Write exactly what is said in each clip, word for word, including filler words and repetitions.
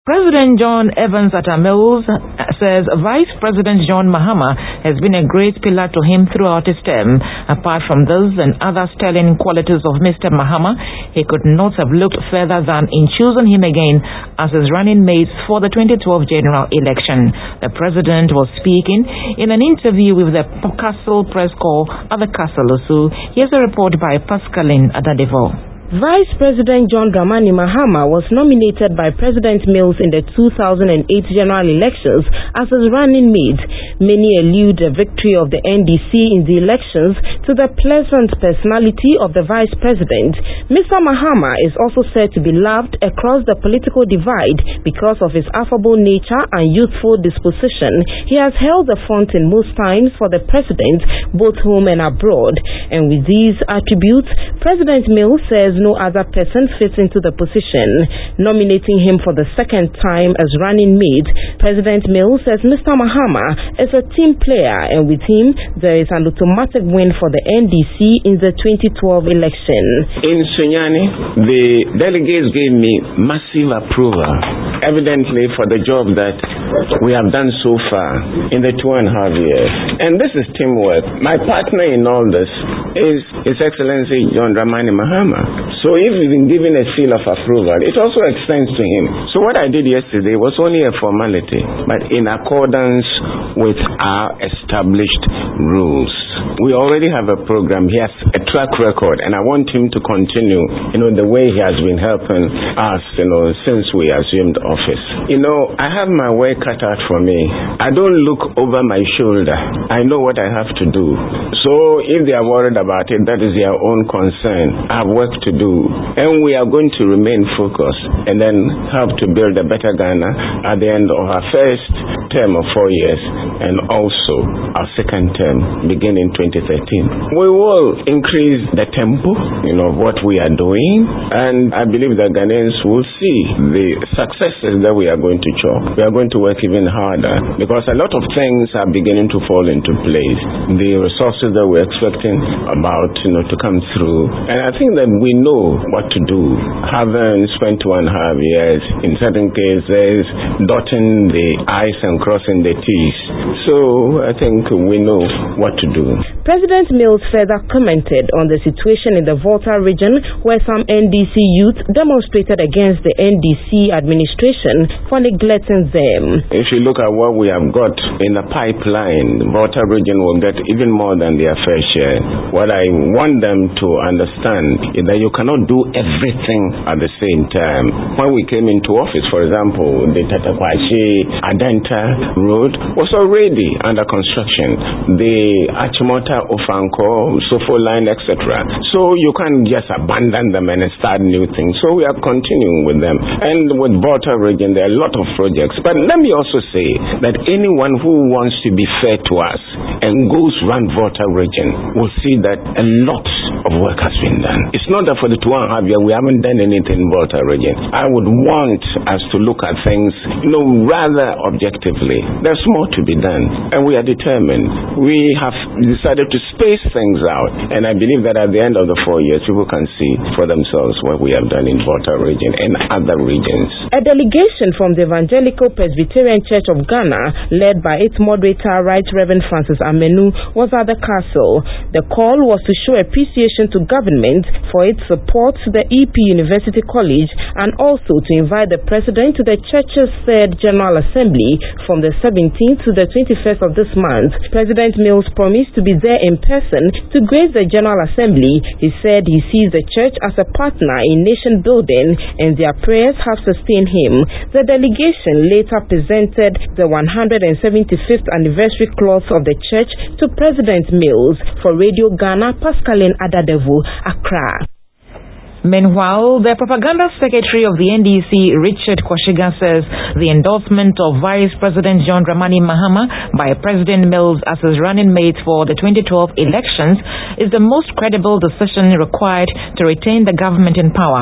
President John Evans Atta Mills says Vice President John Mahama has been a great pillar to him throughout his term. Apart from this and other sterling qualities of Mister Mahama, he could not have looked further than in choosing him again as his running mate for the twenty twelve general election. The President was speaking in an interview with the Castle Press Corps at the Castle. So here's a report by Pascaline Adadevo. Vice President John Dramani Mahama was nominated by President Mills in the two thousand eight general elections as his running mate. Many allude the victory of the N D C in the elections to the pleasant personality of the Vice President. Mister Mahama is also said to be loved across the political divide because of his affable nature and youthful disposition. He has held the front in most times for the President, both home and abroad. And with these attributes, President Mills says no other person fits into the position, nominating him for the second time as running mate. President Mills says Mister Mahama is a team player, and with him there is an automatic win for the N D C in the twenty twelve election. In Sunyani, the delegates gave me massive approval, evidently for the job that we have done so far in the two and a half years. And this is teamwork. My partner in all this is His Excellency John Dramani Mahama. So if we've been given a seal of approval, it also extends to him. So what I did yesterday was only a formality, but in accordance with our established rules. We already have a program. He has a track record, and I want him to continue, you know, the way he has been helping us, you know, since we assumed office. You know, I have my work cut out for me. I don't look over my shoulder. I know what I have to do. So if they are worried about it, that is their own concern. I have work to do, and we are going to remain focused and then help to build a better Ghana at the end of our first term of four years and also our second term beginning twenty thirteen. We will increase the tempo, you know, of what we are doing, and I believe that Ghanaians will see the successes that we are going to chalk. We are going to work even harder because a lot of things are beginning to fall into place. The resources that we're expecting about, you know, to come through, and I think that we know what to do. Having spent two and a half years in certain cases dotting the I's and crossing the T's, so I think we know what to do. President Mills further commented on the situation in the Volta region where some N D C youth demonstrated against the N D C administration for neglecting them. If you look at what we have got in the pipeline, the Volta region will get even more than their fair share. What I want them to understand is that you cannot do everything at the same time. When we came into office, for example, the Tatakwashi Adenta Road was already under construction. The Achimota Ofanko, Sofo line, et cetera. So you can't just abandon them and start new things. So we are continuing with them. And with Volta region, there are a lot of projects. But let me also say that anyone who wants to be fair to us and goes around Volta region will see that a lot of work has been done. It's not that for the two and a half years we haven't done anything in Volta region. I would want us to look at things, you know, rather objectively. There's more to be done, and we are determined. We have decided to space things out, and I believe that at the end of the four years, people can see for themselves what we have done in Volta region and other regions. A delegation from the Evangelical Presbyterian Church of Ghana, led by its moderator, Right Reverend Francis Amenu, was at the castle. The call was to show appreciation to government for its support to the E P University College and also to invite the President to the Church's third General Assembly from the seventeenth to the twenty-first of this month. President Mills promised to be there in person to grace the General Assembly. He said he sees the church as a partner in nation building and their prayers have sustained him. The delegation later presented the one hundred seventy-fifth anniversary cloth of the church to President Mills. For Radio Ghana, Pascaline Adadevo, Accra. Meanwhile, the propaganda secretary of the N D C, Richard Kwashiga, says the endorsement of Vice President John Dramani Mahama by President Mills as his running mate for the twenty twelve elections is the most credible decision required to retain the government in power.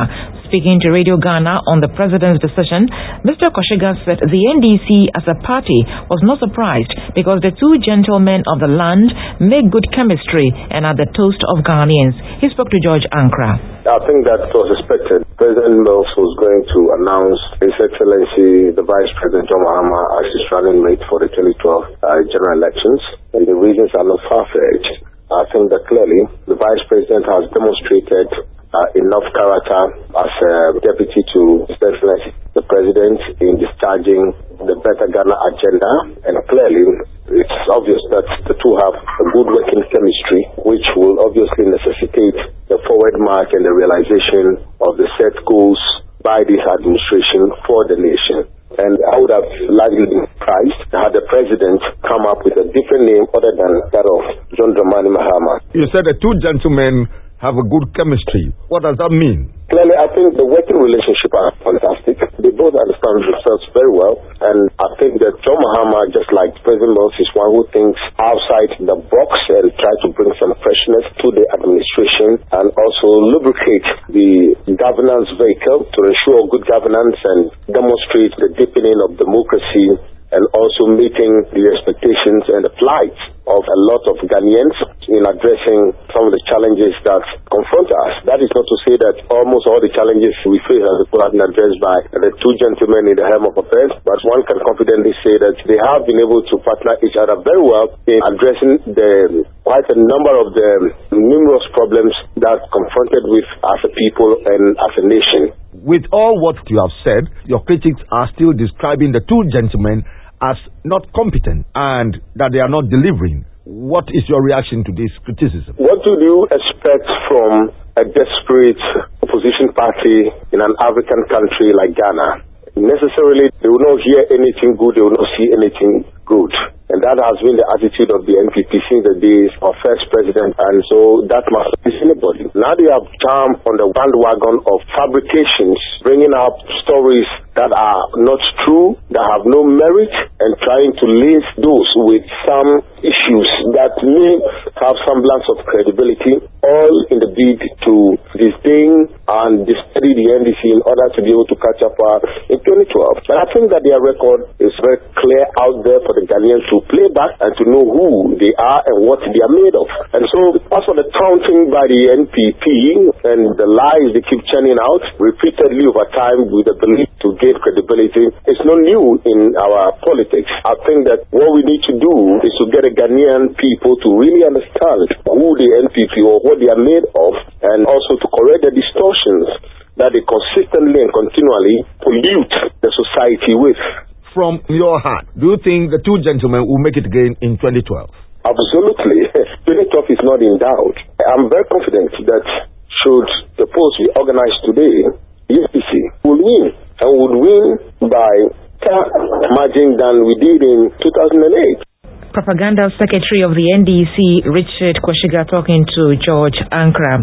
Speaking to Radio Ghana on the president's decision, Mister Kwesiga said the N D C as a party was not surprised because the two gentlemen of the land make good chemistry and are the toast of Ghanaians. He spoke to George Ankra. I think that was expected. President Mills was going to announce His Excellency the Vice President John Mahama as his running mate for the twenty twelve uh, general elections, and the reasons are not far-fetched. I think that clearly the Vice President has demonstrated uh, enough character as a deputy to His Excellency the President in discharging the Better Ghana agenda, and clearly it's obvious that the two have a good working chemistry, which will obviously necessitate the forward march and the realization of the set goals by this administration for the nation. And I would have largely been surprised had the president come up with a different name other than that of John Dramani Mahama. You said the two gentlemen have a good chemistry. What does that mean? Clearly, I think the working relationship are fantastic. They both understand themselves very well. And I think that John Mahama, just like President Mills, is one who thinks outside the box and try to bring some freshness to the administration and also lubricate the governance vehicle to ensure good governance and demonstrate the deepening of democracy and also meeting the expectations and the plight of a lot of Ghanaians in addressing some of the challenges that confront us. That is not to say that almost all the challenges we face as people have been addressed by the two gentlemen in the helm of affairs, but one can confidently say that they have been able to partner each other very well in addressing the quite a number of the numerous problems that confronted with as a people and as a nation. With all what you have said, your critics are still describing the two gentlemen as not competent and that they are not delivering. What is your reaction to this criticism? What do you expect from a desperate opposition party in an African country like Ghana? Necessarily, they will not hear anything good, they will not see anything good. And that has been the attitude of the N P P since the days of first president, and so that must be anybody. Now they have jumped on the bandwagon of fabrications, bringing up stories that are not true, that have no merit, and trying to link those with some issues that may have semblance of credibility, all in the bid to disdain and discredit the N D C in order to be able to catch up uh, in twenty twelve. And I think that their record is very clear out there for the Ghanaians to play back and to know who they are and what they are made of. And so, as for the taunting by the N P P and the lies they keep churning out repeatedly over time with the belief to gain credibility, it's not new in our politics. I think that what we need to do is to get the Ghanaian people to really understand who the N P P or what they are made of, and also to correct the distortions that they consistently and continually pollute the society with. From your heart, do you think the two gentlemen will make it again in twenty twelve? Absolutely. twenty twelve is not in doubt. I'm very confident that should the polls be organized today, U P C will win, and would win by far margin than we did in two thousand eight. Propaganda Secretary of the N D C, Richard Kwesiga, talking to George Ankra.